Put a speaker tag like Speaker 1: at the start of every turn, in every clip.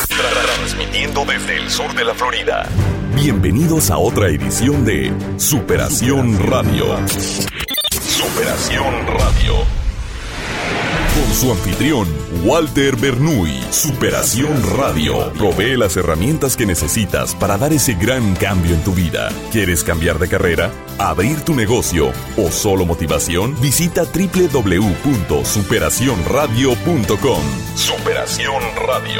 Speaker 1: Transmitiendo desde el sur de la Florida. Bienvenidos a otra edición de Superación Radio. Superación Radio. Con su anfitrión, Walter Bernuy. Superación Radio provee las herramientas que necesitas para dar ese gran cambio en tu vida. ¿Quieres cambiar de carrera? ¿Abrir tu negocio? ¿O solo motivación? Visita www.superacionradio.com. Superación Radio.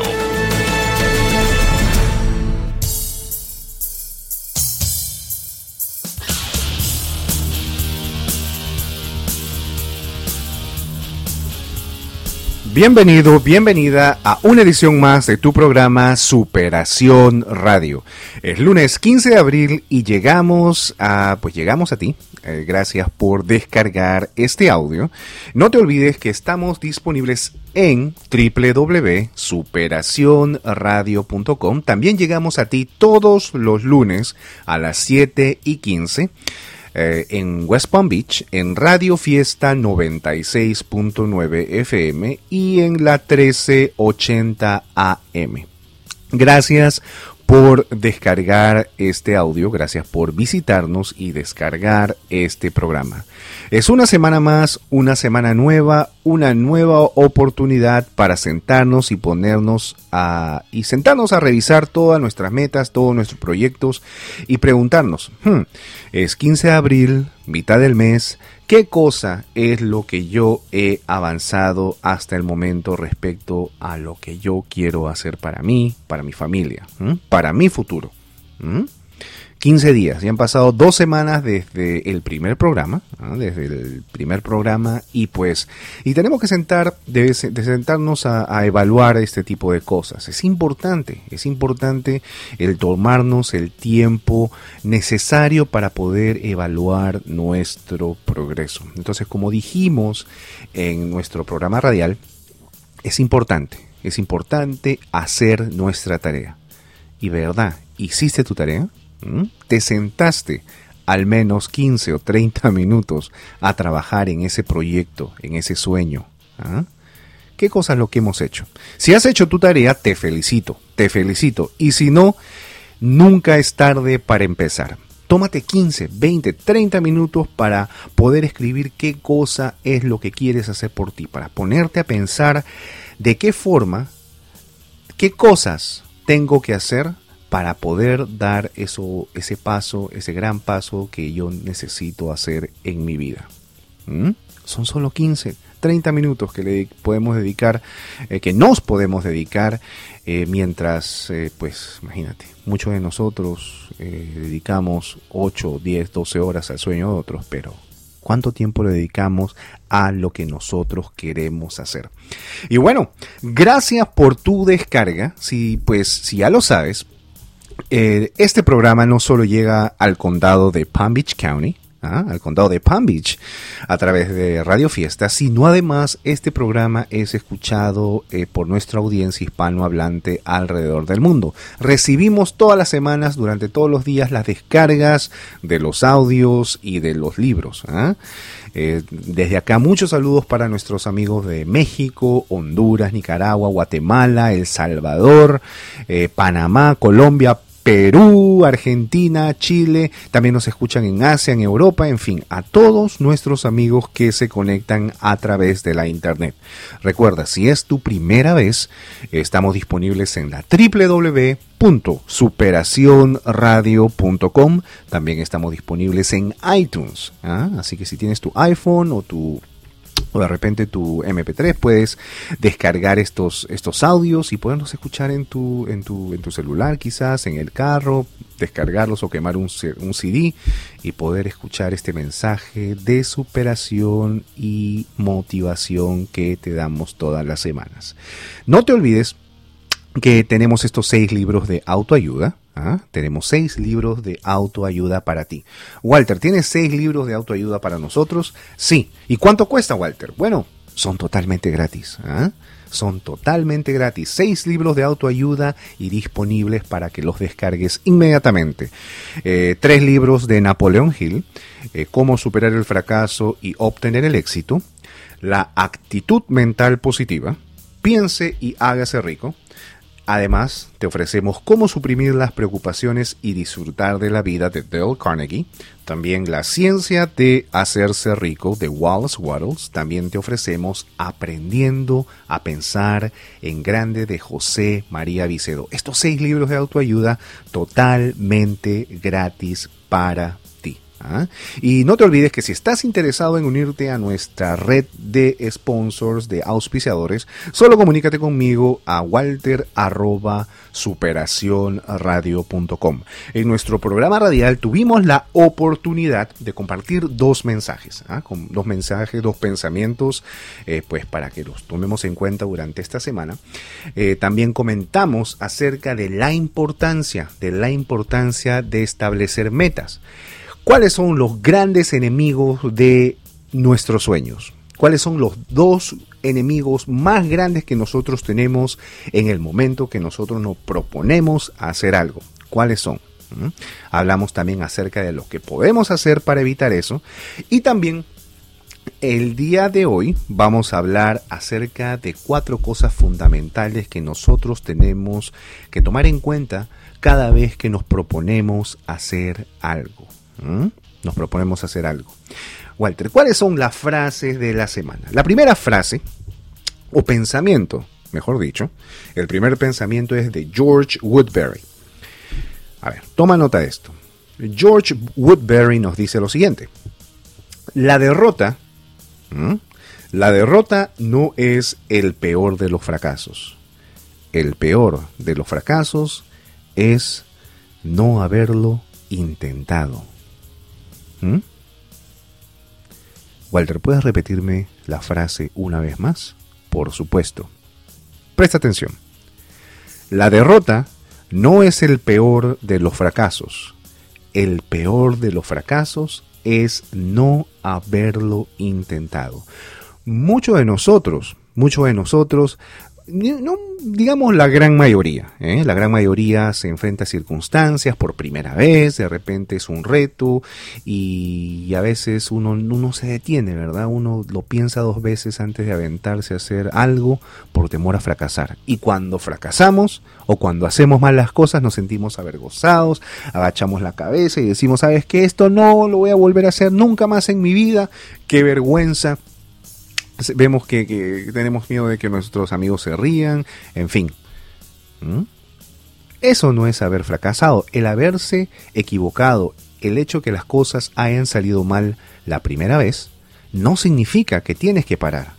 Speaker 2: Bienvenido, bienvenida a una edición más de tu programa Superación Radio. Es lunes 15 de abril y llegamos a ti. Gracias por descargar este audio. No te olvides que estamos disponibles en www.superacionradio.com. También llegamos a ti todos los lunes a las 7:15. En West Palm Beach, en Radio Fiesta 96.9 FM y en la 1380 AM. Gracias por descargar este audio, gracias por visitarnos y descargar este programa. Es una semana más, una semana nueva, una nueva oportunidad para sentarnos y sentarnos a revisar todas nuestras metas, todos nuestros proyectos y preguntarnos, es 15 de abril, mitad del mes, ¿qué cosa es lo que yo he avanzado hasta el momento respecto a lo que yo quiero hacer para mí, para mi familia, para mi futuro? 15 días, ya han pasado 2 semanas desde el primer programa, y tenemos que sentarnos a evaluar este tipo de cosas. Es importante el tomarnos el tiempo necesario para poder evaluar nuestro progreso. Entonces, como dijimos en nuestro programa radial, es importante hacer nuestra tarea. Y verdad, ¿hiciste tu tarea? ¿Te sentaste al menos 15 o 30 minutos a trabajar en ese proyecto, en ese sueño? ¿Qué cosa es lo que hemos hecho? Si has hecho tu tarea, te felicito. Y si no, nunca es tarde para empezar. Tómate 15, 20, 30 minutos para poder escribir qué cosa es lo que quieres hacer por ti, para ponerte a pensar de qué forma, qué cosas tengo que hacer para poder dar ese gran paso que yo necesito hacer en mi vida. Son solo 15, 30 minutos que nos podemos dedicar mientras, imagínate, muchos de nosotros dedicamos 8, 10, 12 horas al sueño de otros, pero ¿cuánto tiempo le dedicamos a lo que nosotros queremos hacer? Y bueno, gracias por tu descarga. Si ya lo sabes, este programa no solo llega al condado de Palm Beach County, al condado de Palm Beach a través de Radio Fiesta, sino además este programa es escuchado por nuestra audiencia hispanohablante alrededor del mundo. Recibimos todas las semanas, durante todos los días, las descargas de los audios y de los libros. Desde acá muchos saludos para nuestros amigos de México, Honduras, Nicaragua, Guatemala, El Salvador, Panamá, Colombia, Perú, Argentina, Chile, también nos escuchan en Asia, en Europa, en fin, a todos nuestros amigos que se conectan a través de la internet. Recuerda, si es tu primera vez, estamos disponibles en la www.superacionradio.com, también estamos disponibles en iTunes, así que si tienes tu iPhone o de repente tu MP3, puedes descargar estos audios y poderlos escuchar en tu celular, quizás en el carro, descargarlos o quemar un CD y poder escuchar este mensaje de superación y motivación que te damos todas las semanas. No te olvides que tenemos estos 6 libros de autoayuda. Tenemos 6 libros de autoayuda para ti. Walter, ¿tienes 6 libros de autoayuda para nosotros? Sí. ¿Y cuánto cuesta, Walter? Bueno, son totalmente gratis. Son totalmente gratis. 6 libros de autoayuda y disponibles para que los descargues inmediatamente. 3 libros de Napoleón Hill, Cómo superar el fracaso y obtener el éxito. La actitud mental positiva. Piense y hágase rico. Además, te ofrecemos Cómo suprimir las preocupaciones y disfrutar de la vida de Dale Carnegie. También La ciencia de hacerse rico de Wallace Wattles. También te ofrecemos Aprendiendo a pensar en grande de José María Vicedo. Estos 6 libros de autoayuda totalmente gratis para ti. Y no te olvides que si estás interesado en unirte a nuestra red de sponsors, de auspiciadores, solo comunícate conmigo a walter@superacionradio.com. En nuestro programa radial tuvimos la oportunidad de compartir 2 mensajes, con 2 mensajes, 2 pensamientos, pues para que los tomemos en cuenta durante esta semana. También comentamos acerca de la importancia de establecer metas. ¿Cuáles son los grandes enemigos de nuestros sueños? ¿Cuáles son los 2 enemigos más grandes que nosotros tenemos en el momento que nosotros nos proponemos hacer algo? ¿Cuáles son? Hablamos también acerca de lo que podemos hacer para evitar eso. Y también el día de hoy vamos a hablar acerca de 4 cosas fundamentales que nosotros tenemos que tomar en cuenta cada vez que nos proponemos hacer algo. Walter, ¿cuáles son las frases de la semana? La primera frase, o pensamiento, mejor dicho, el primer pensamiento es de George Woodberry. A ver, toma nota de esto. George Woodberry nos dice lo siguiente: la derrota no es el peor de los fracasos. El peor de los fracasos es no haberlo intentado. Walter, ¿puedes repetirme la frase una vez más? Por supuesto. Presta atención. La derrota no es el peor de los fracasos. El peor de los fracasos es no haberlo intentado. Muchos de nosotros, no digamos la gran mayoría se enfrenta a circunstancias por primera vez, de repente es un reto y a veces uno se detiene, ¿verdad? Uno lo piensa 2 veces antes de aventarse a hacer algo por temor a fracasar. Y cuando fracasamos o cuando hacemos mal las cosas nos sentimos avergonzados, agachamos la cabeza y decimos, ¿sabes qué? Esto no lo voy a volver a hacer nunca más en mi vida, qué vergüenza. Vemos que tenemos miedo de que nuestros amigos se rían, en fin. Eso no es haber fracasado. El haberse equivocado, el hecho que las cosas hayan salido mal la primera vez, no significa que tienes que parar.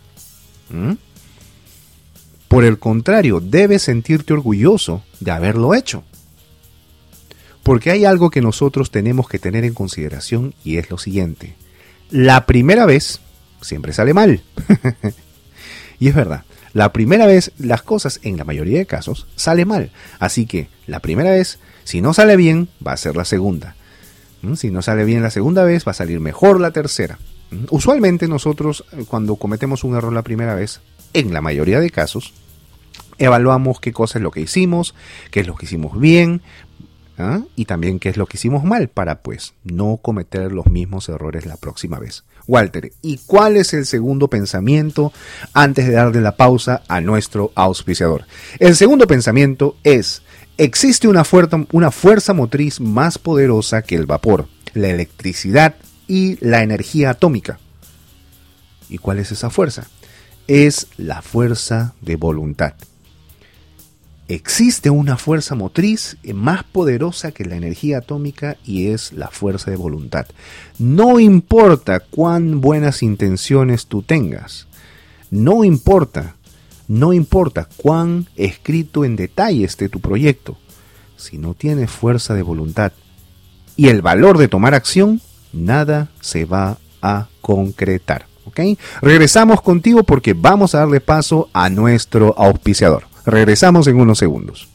Speaker 2: Por el contrario, debes sentirte orgulloso de haberlo hecho. Porque hay algo que nosotros tenemos que tener en consideración y es lo siguiente: la primera vez siempre sale mal. Y es verdad, la primera vez las cosas en la mayoría de casos sale mal. Así que la primera vez, si no sale bien, va a ser la segunda. Si no sale bien la segunda vez, va a salir mejor la tercera. Usualmente nosotros, cuando cometemos un error la primera vez, en la mayoría de casos, evaluamos qué cosa es lo que hicimos, qué es lo que hicimos bien, y también qué es lo que hicimos mal para pues no cometer los mismos errores la próxima vez. Walter, ¿y cuál es el segundo pensamiento antes de darle la pausa a nuestro auspiciador? El segundo pensamiento es: existe una fuerza motriz más poderosa que el vapor, la electricidad y la energía atómica. ¿Y cuál es esa fuerza? Es la fuerza de voluntad. Existe una fuerza motriz más poderosa que la energía atómica y es la fuerza de voluntad. No importa cuán buenas intenciones tú tengas, no importa cuán escrito en detalle esté tu proyecto, si no tienes fuerza de voluntad y el valor de tomar acción, nada se va a concretar. ¿Ok? Regresamos contigo porque vamos a darle paso a nuestro auspiciador. Regresamos en unos segundos.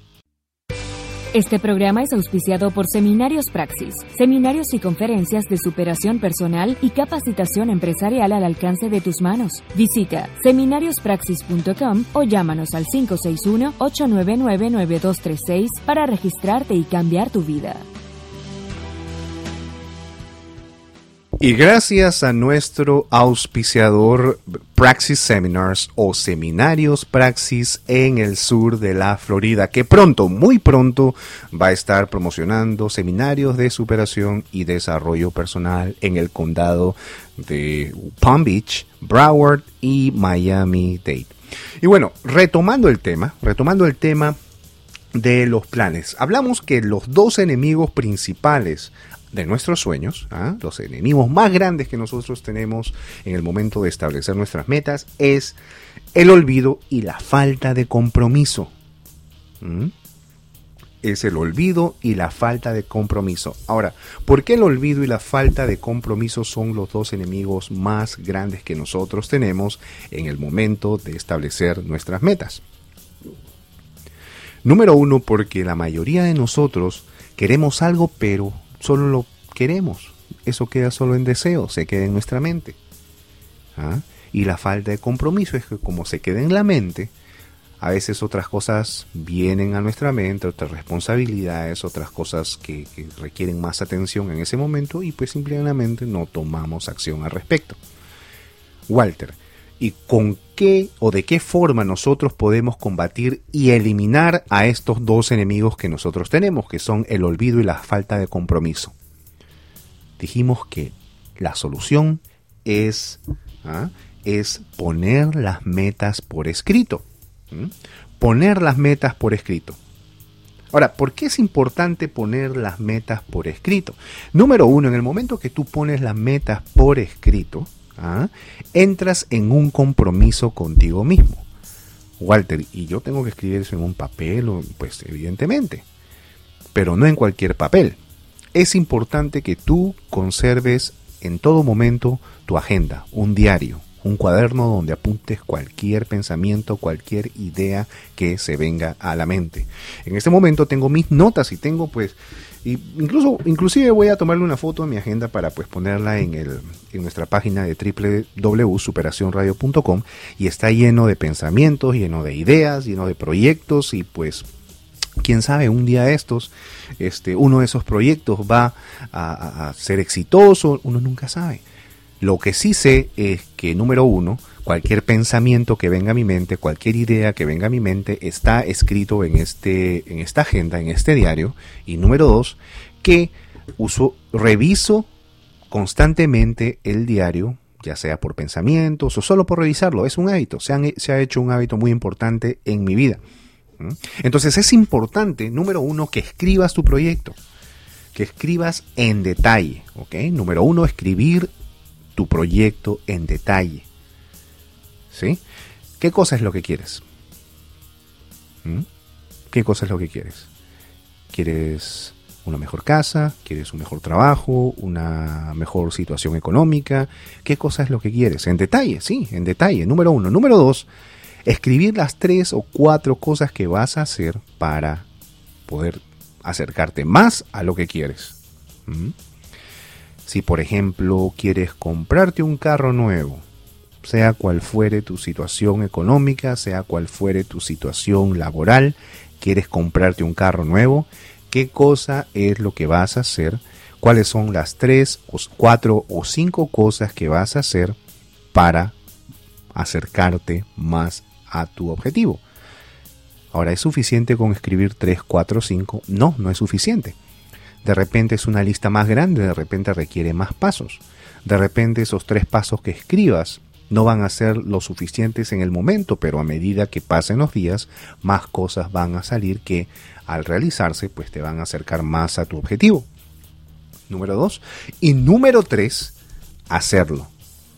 Speaker 3: Este programa es auspiciado por Seminarios Praxis, seminarios y conferencias de superación personal y capacitación empresarial al alcance de tus manos. Visita seminariospraxis.com o llámanos al 561-899-9236 para registrarte y cambiar tu vida.
Speaker 2: Y gracias a nuestro auspiciador Praxis Seminars o Seminarios Praxis en el sur de la Florida, que pronto, muy pronto, va a estar promocionando seminarios de superación y desarrollo personal en el condado de Palm Beach, Broward y Miami-Dade. Y bueno, retomando el tema de los planes, hablamos que los dos enemigos principales de nuestros sueños, los enemigos más grandes que nosotros tenemos en el momento de establecer nuestras metas, es el olvido y la falta de compromiso. Es el olvido y la falta de compromiso. Ahora, ¿por qué el olvido y la falta de compromiso son los dos enemigos más grandes que nosotros tenemos en el momento de establecer nuestras metas? Número uno, porque la mayoría de nosotros queremos algo, pero solo lo queremos. Eso queda solo en deseo, se queda en nuestra mente. Y la falta de compromiso es que como se queda en la mente, a veces otras cosas vienen a nuestra mente, otras responsabilidades, otras cosas que requieren más atención en ese momento y pues simplemente no tomamos acción al respecto. Walter, ¿y con qué o de qué forma nosotros podemos combatir y eliminar a estos dos enemigos que nosotros tenemos, que son el olvido y la falta de compromiso? Dijimos que la solución es poner las metas por escrito. Poner las metas por escrito. Ahora, ¿por qué es importante poner las metas por escrito? Número uno, en el momento que tú pones las metas por escrito, entras en un compromiso contigo mismo. Walter, y yo tengo que escribir eso en un papel, pues evidentemente, pero no en cualquier papel. Es importante que tú conserves en todo momento tu agenda, un diario, un cuaderno donde apuntes cualquier pensamiento, cualquier idea que se venga a la mente. En este momento tengo mis notas y tengo pues, inclusive voy a tomarle una foto a mi agenda para pues ponerla en nuestra página de www.superacionradio.com, y está lleno de pensamientos, lleno de ideas, lleno de proyectos, y pues quién sabe, un día de estos, uno de esos proyectos va a ser exitoso, uno nunca sabe. Lo que sí sé es que, número uno, cualquier pensamiento que venga a mi mente, cualquier idea que venga a mi mente, está escrito en esta agenda, en este diario. Y número dos, que reviso constantemente el diario, ya sea por pensamientos o solo por revisarlo. Es un hábito, se ha hecho un hábito muy importante en mi vida. Entonces es importante, número uno, que escribas tu proyecto, que escribas en detalle, ¿ok? Número uno, escribir tu proyecto en detalle, ¿sí? ¿Qué cosa es lo que quieres? ¿Qué cosa es lo que quieres? ¿Quieres una mejor casa? ¿Quieres un mejor trabajo? ¿Una mejor situación económica? ¿Qué cosa es lo que quieres? En detalle, sí, en detalle, número uno. Número dos, escribir las 3 o 4 cosas que vas a hacer para poder acercarte más a lo que quieres. Si, por ejemplo, quieres comprarte un carro nuevo, sea cual fuere tu situación económica, sea cual fuere tu situación laboral, quieres comprarte un carro nuevo, ¿qué cosa es lo que vas a hacer? ¿Cuáles son las 3 o 4 o 5 cosas que vas a hacer para acercarte más a tu objetivo? Ahora, ¿es suficiente con escribir 3, 4, 5? No, no es suficiente. De repente es una lista más grande, de repente requiere más pasos. De repente esos 3 pasos que escribas no van a ser lo suficientes en el momento, pero a medida que pasen los días, más cosas van a salir que al realizarse, pues te van a acercar más a tu objetivo. Número 2. Y número 3, hacerlo.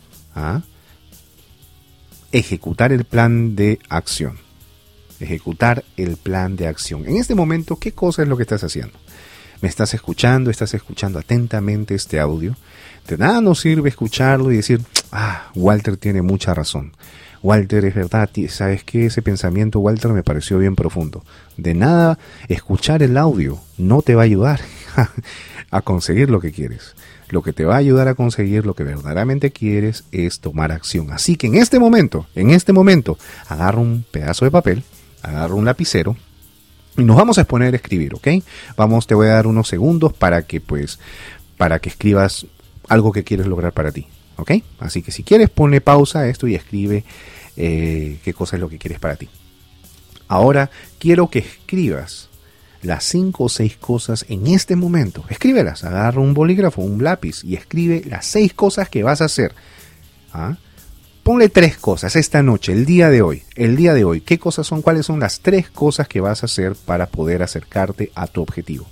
Speaker 2: Ejecutar el plan de acción. Ejecutar el plan de acción. En este momento, ¿qué cosa es lo que estás haciendo? ¿Me estás escuchando atentamente este audio? De nada nos sirve escucharlo y decir, Walter tiene mucha razón. Walter, es verdad, ¿sabes qué? Ese pensamiento, Walter, me pareció bien profundo. De nada escuchar el audio no te va a ayudar a conseguir lo que quieres. Lo que te va a ayudar a conseguir lo que verdaderamente quieres es tomar acción. Así que en este momento, agarra un pedazo de papel, agarra un lapicero, y nos vamos a poner a escribir, ¿ok? Te voy a dar unos segundos para que escribas algo que quieres lograr para ti, ¿ok? Así que si quieres, ponle pausa a esto y escribe qué cosa es lo que quieres para ti. Ahora quiero que escribas las 5 o 6 cosas en este momento. Escríbelas, agarra un bolígrafo, un lápiz y escribe las 6 cosas que vas a hacer. Ponle 3 cosas esta noche, el día de hoy. ¿Qué cosas son? ¿Cuáles son las 3 cosas que vas a hacer para poder acercarte a tu objetivo?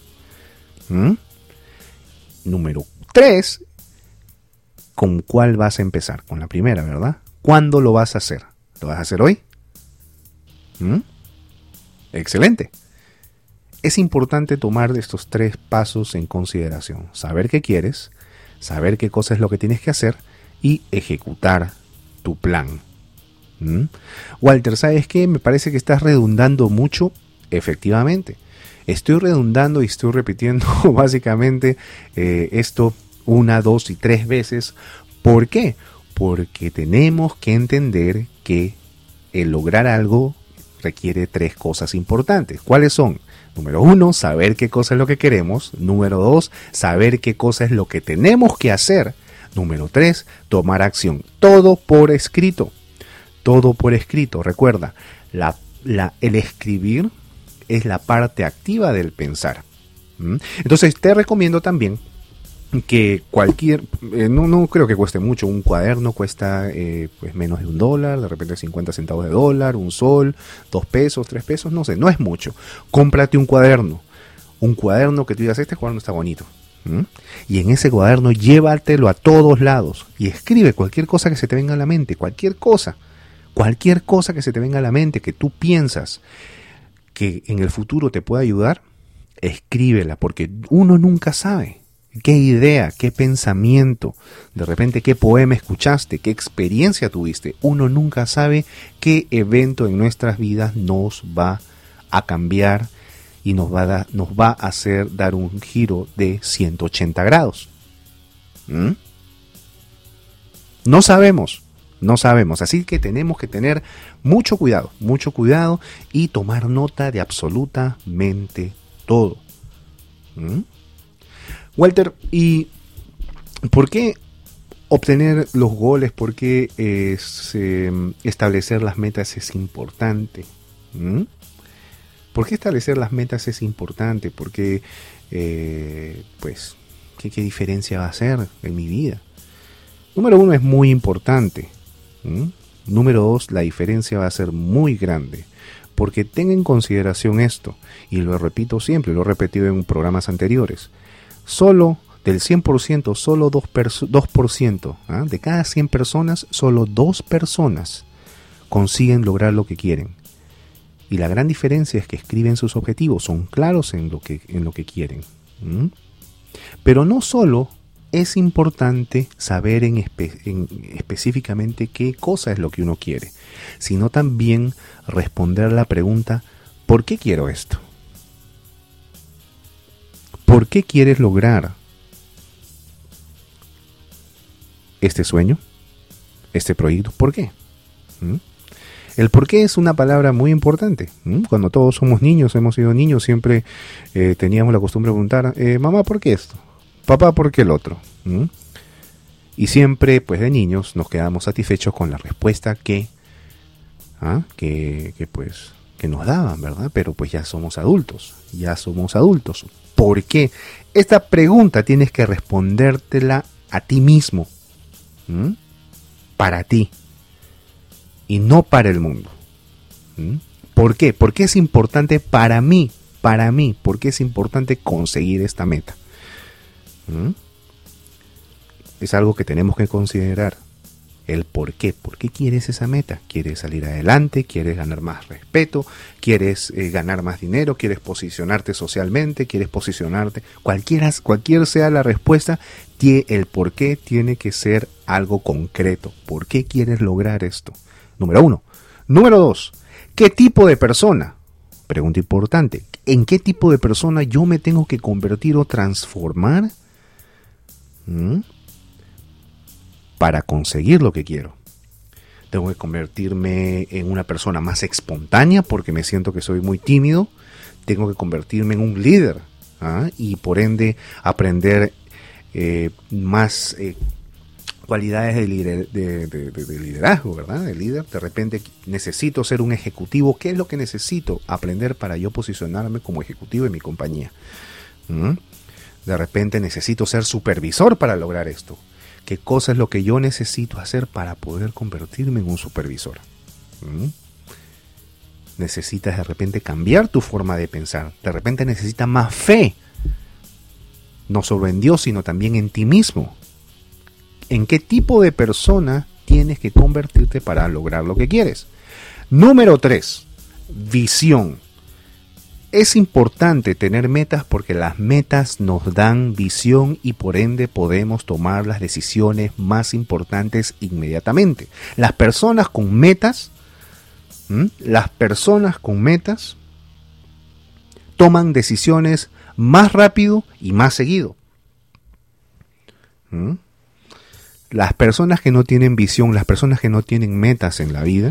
Speaker 2: Número 3, ¿con cuál vas a empezar? Con la primera, ¿verdad? ¿Cuándo lo vas a hacer? ¿Lo vas a hacer hoy? Excelente. Es importante tomar estos 3 pasos en consideración. Saber qué quieres, saber qué cosa es lo que tienes que hacer y ejecutar tu plan. Walter, ¿sabes qué? Me parece que estás redundando mucho. Efectivamente. Estoy redundando y estoy repitiendo básicamente esto 1, 2 y 3 veces. ¿Por qué? Porque tenemos que entender que el lograr algo requiere 3 cosas importantes. ¿Cuáles son? Número 1, saber qué cosa es lo que queremos. Número 2, saber qué cosa es lo que tenemos que hacer. Número 3, tomar acción. Todo por escrito. Todo por escrito. Recuerda, el escribir es la parte activa del pensar. Entonces te recomiendo también que cualquier, no creo que cueste mucho, un cuaderno cuesta pues menos de $1, de repente 50 centavos de dólar, un sol, 2 pesos, 3 pesos, no sé, no es mucho. Cómprate un cuaderno que tú digas, este cuaderno está bonito. Y en ese cuaderno llévatelo a todos lados y escribe cualquier cosa que se te venga a la mente, cualquier cosa que se te venga a la mente, que tú piensas que en el futuro te pueda ayudar, escríbela, porque uno nunca sabe qué idea, qué pensamiento, de repente qué poema escuchaste, qué experiencia tuviste. Uno nunca sabe qué evento en nuestras vidas nos va a cambiar y nos va a hacer dar un giro de 180 grados. No sabemos, así que tenemos que tener mucho cuidado y tomar nota de absolutamente todo. Walter, ¿y por qué obtener los goles, por qué establecer las metas es importante? ¿Por qué establecer las metas es importante? Porque, pues, ¿qué diferencia va a hacer en mi vida? Número 1, es muy importante. Número 2, la diferencia va a ser muy grande. Porque ten en consideración esto, y lo repito siempre, lo he repetido en programas anteriores. Solo del 100%, solo 2%, de cada 100 personas, solo 2 personas consiguen lograr lo que quieren. Y la gran diferencia es que escriben sus objetivos, son claros en lo que quieren. Pero no solo es importante saber específicamente qué cosa es lo que uno quiere, sino también responder la pregunta, ¿por qué quiero esto? ¿Por qué quieres lograr este sueño, este proyecto? ¿Por qué? El por qué es una palabra muy importante. Cuando todos somos niños, hemos sido niños, siempre teníamos la costumbre de preguntar, mamá, ¿por qué esto? Papá, ¿por qué el otro? Y siempre, pues de niños, nos quedamos satisfechos con la respuesta que nos daban, ¿verdad? Pero pues ya somos adultos. ¿Por qué? Esta pregunta tienes que respondértela a ti mismo. Para ti. Y no para el mundo. ¿Por qué? Porque es importante para mí. Porque es importante conseguir esta meta. Es algo que tenemos que considerar. El por qué. ¿Por qué quieres esa meta? ¿Quieres salir adelante? ¿Quieres ganar más respeto? ¿Quieres ganar más dinero? ¿Quieres posicionarte socialmente? ¿Quieres posicionarte? Cualquier sea la respuesta, el por qué tiene que ser algo concreto. ¿Por qué quieres lograr esto? Número 1. Número 2. ¿Qué tipo de persona? Pregunta importante. ¿En qué tipo de persona yo me tengo que convertir o transformar? Para conseguir lo que quiero. Tengo que convertirme en una persona más espontánea porque me siento que soy muy tímido. Tengo que convertirme en un líder y por ende aprender más cualidades de liderazgo, ¿verdad? De líder. De repente necesito ser un ejecutivo. ¿Qué es lo que necesito aprender para yo posicionarme como ejecutivo en mi compañía? De repente necesito ser supervisor para lograr esto. ¿Qué cosa es lo que yo necesito hacer para poder convertirme en un supervisor? Necesitas de repente cambiar tu forma de pensar. De repente necesitas más fe. No solo en Dios, sino también en ti mismo. ¿En qué tipo de persona tienes que convertirte para lograr lo que quieres? Número 3, visión. Es importante tener metas porque las metas nos dan visión y por ende podemos tomar las decisiones más importantes inmediatamente. Las personas con metas toman decisiones más rápido y más seguido. Las personas que no tienen visión, las personas que no tienen metas en la vida,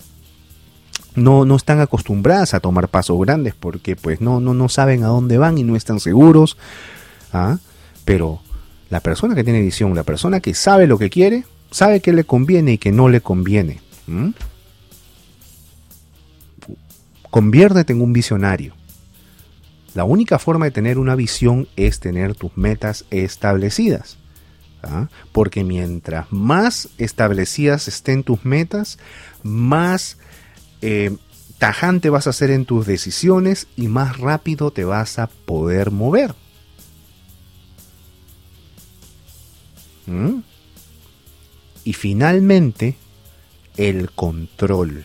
Speaker 2: no están acostumbradas a tomar pasos grandes porque pues no saben a dónde van y no están seguros. Pero la persona que tiene visión, la persona que sabe lo que quiere, sabe qué le conviene y qué no le conviene. Conviértete en un visionario. La única forma de tener una visión es tener tus metas establecidas. Porque mientras más establecidas estén tus metas, más tajante vas a ser en tus decisiones y más rápido te vas a poder mover. Y finalmente, el control.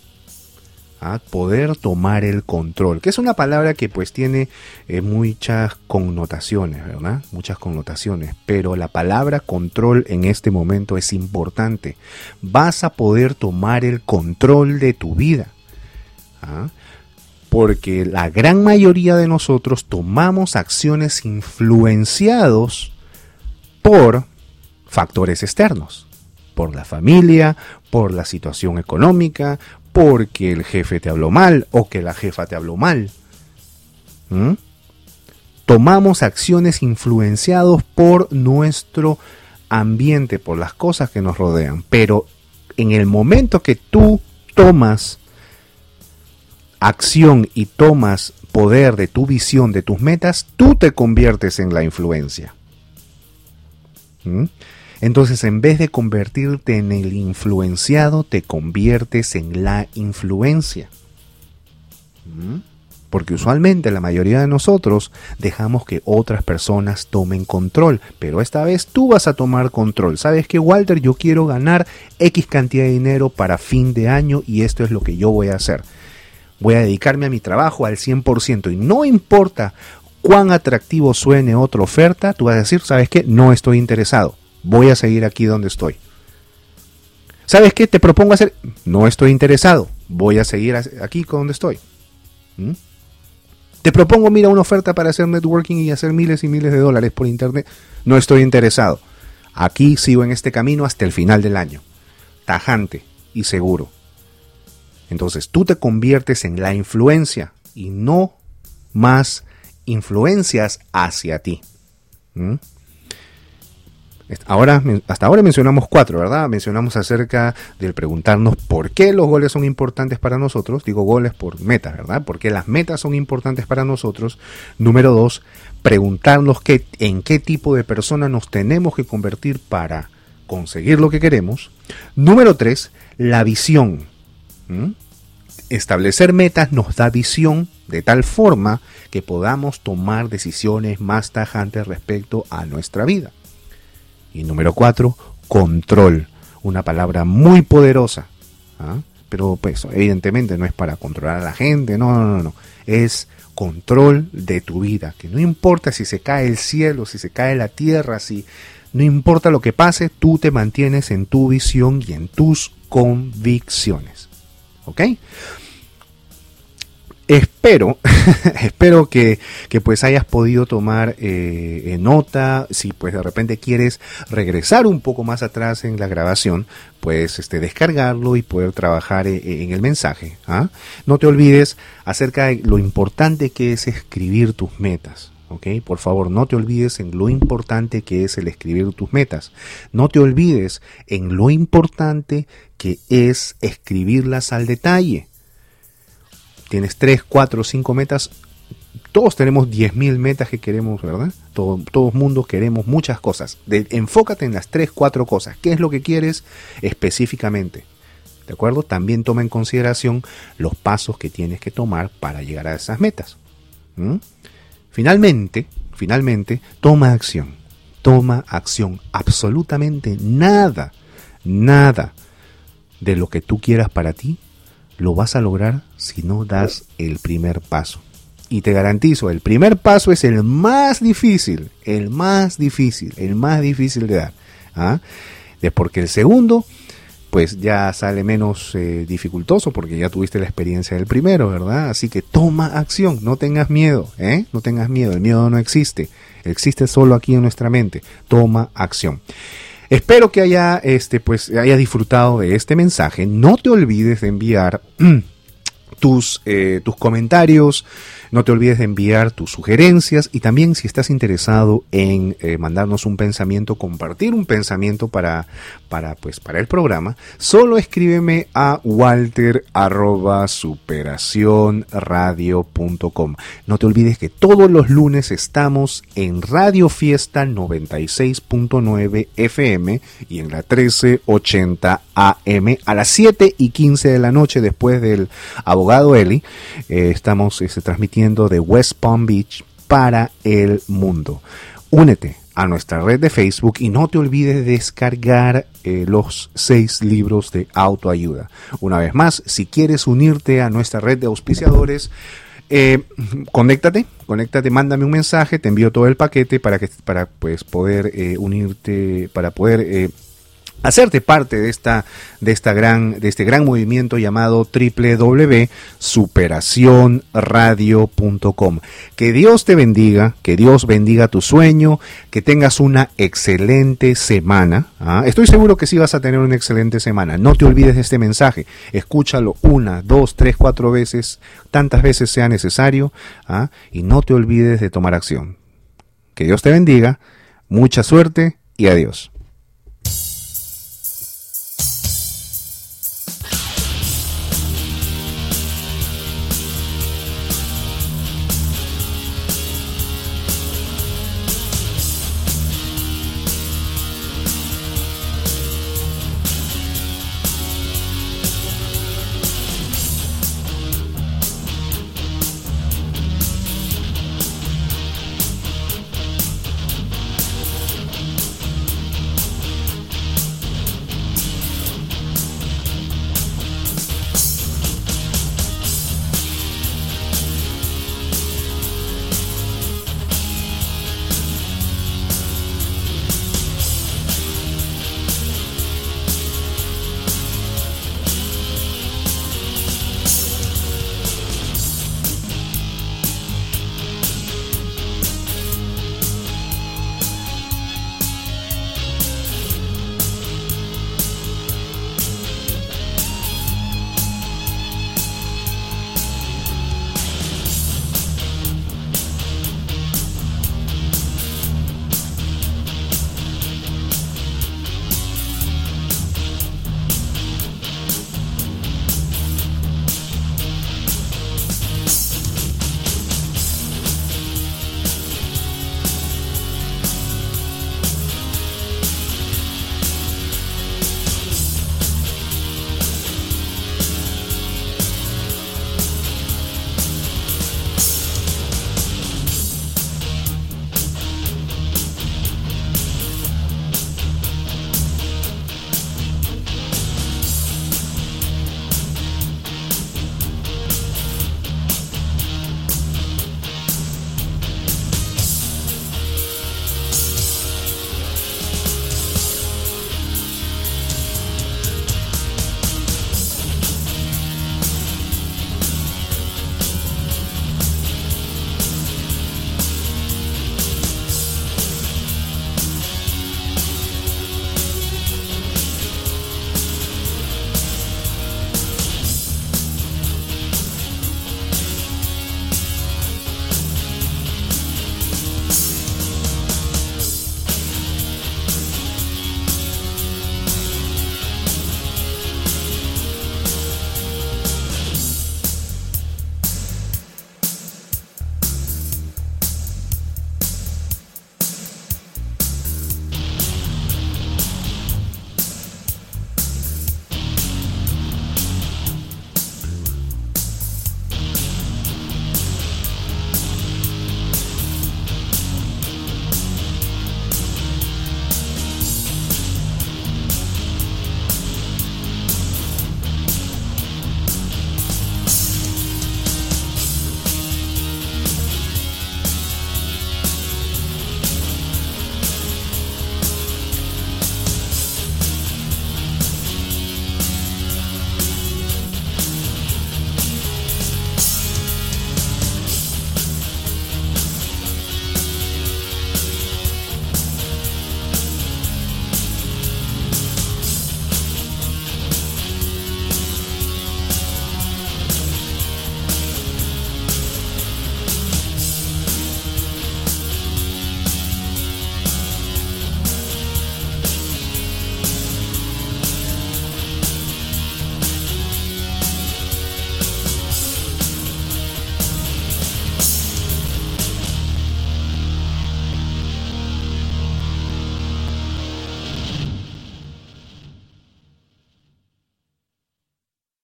Speaker 2: Poder tomar el control, que es una palabra que pues tiene muchas connotaciones, ¿verdad? Muchas connotaciones, pero la palabra control en este momento es importante. Vas a poder tomar el control de tu vida, porque la gran mayoría de nosotros tomamos acciones influenciados por factores externos, por la familia, por la situación económica, porque el jefe te habló mal o que la jefa te habló mal. Tomamos acciones influenciados por nuestro ambiente, por las cosas que nos rodean. Pero en el momento que tú tomas acción y tomas poder de tu visión, de tus metas, tú te conviertes en la influencia. Entonces, en vez de convertirte en el influenciado, te conviertes en la influencia. Porque usualmente la mayoría de nosotros dejamos que otras personas tomen control. Pero esta vez tú vas a tomar control. ¿Sabes qué, Walter? Yo quiero ganar X cantidad de dinero para fin de año y esto es lo que yo voy a hacer. Voy a dedicarme a mi trabajo al 100%. Y no importa cuán atractivo suene otra oferta, tú vas a decir, ¿sabes qué? No estoy interesado. Voy a seguir aquí donde estoy. ¿Sabes qué? Te propongo hacer... No estoy interesado. Voy a seguir aquí con donde estoy. Te propongo, mira, una oferta para hacer networking y hacer miles y miles de dólares por internet. No estoy interesado. Aquí sigo en este camino hasta el final del año. Tajante y seguro. Entonces tú te conviertes en la influencia y no más influencias hacia ti. Hasta ahora mencionamos 4, ¿verdad? Mencionamos acerca del preguntarnos por qué los goles son importantes para nosotros. Digo goles por metas, ¿verdad? ¿Por qué las metas son importantes para nosotros? Número 2, preguntarnos en qué tipo de persona nos tenemos que convertir para conseguir lo que queremos. Número 3, la visión. Establecer metas nos da visión de tal forma que podamos tomar decisiones más tajantes respecto a nuestra vida. Y número 4, control. Una palabra muy poderosa. Pero pues evidentemente no es para controlar a la gente. No. Es control de tu vida. Que no importa si se cae el cielo, si se cae la tierra, no importa lo que pase, tú te mantienes en tu visión y en tus convicciones. ¿Ok? Espero que pues hayas podido tomar nota. Si pues de repente quieres regresar un poco más atrás en la grabación, pues descargarlo y poder trabajar en el mensaje. No te olvides acerca de lo importante que es escribir tus metas. ¿ok? Por favor, no te olvides en lo importante que es el escribir tus metas. No te olvides en lo importante que es escribirlas al detalle. Tienes 3, 4, 5 metas. Todos tenemos 10.000 metas que queremos, ¿verdad? Todo mundo queremos muchas cosas. Enfócate en las 3, 4 cosas. ¿Qué es lo que quieres específicamente? ¿De acuerdo? También toma en consideración los pasos que tienes que tomar para llegar a esas metas. Finalmente, toma acción. Toma acción. Absolutamente nada de lo que tú quieras para ti lo vas a lograr si no das el primer paso. Y te garantizo, el primer paso es el más difícil de dar. Porque el segundo, pues ya sale menos dificultoso porque ya tuviste la experiencia del primero, ¿verdad? Así que toma acción, no tengas miedo, no tengas miedo, el miedo no existe solo aquí en nuestra mente. Toma acción. Espero que haya disfrutado de este mensaje. No te olvides de enviar tus comentarios, no te olvides de enviar tus sugerencias y también si estás interesado en mandarnos un pensamiento, compartir un pensamiento para el programa, solo escríbeme a walter@superacionradio.com. No te olvides que todos los lunes estamos en Radio Fiesta 96.9 FM y en la 1380 AM a las 7:15 de la noche después del abogado Eli. Estamos transmitiendo de West Palm Beach para el mundo. Únete a nuestra red de Facebook y no te olvides de descargar los 6 libros de autoayuda. Una vez más, si quieres unirte a nuestra red de auspiciadores, conéctate, mándame un mensaje, te envío todo el paquete para poder unirte, para poder hacerte parte de este gran movimiento llamado www.superacionradio.com. Que Dios te bendiga, que Dios bendiga tu sueño, que tengas una excelente semana. Estoy seguro que sí vas a tener una excelente semana. No te olvides de este mensaje. Escúchalo 1, 2, 3, 4 veces, tantas veces sea necesario, y no te olvides de tomar acción. Que Dios te bendiga, mucha suerte y adiós.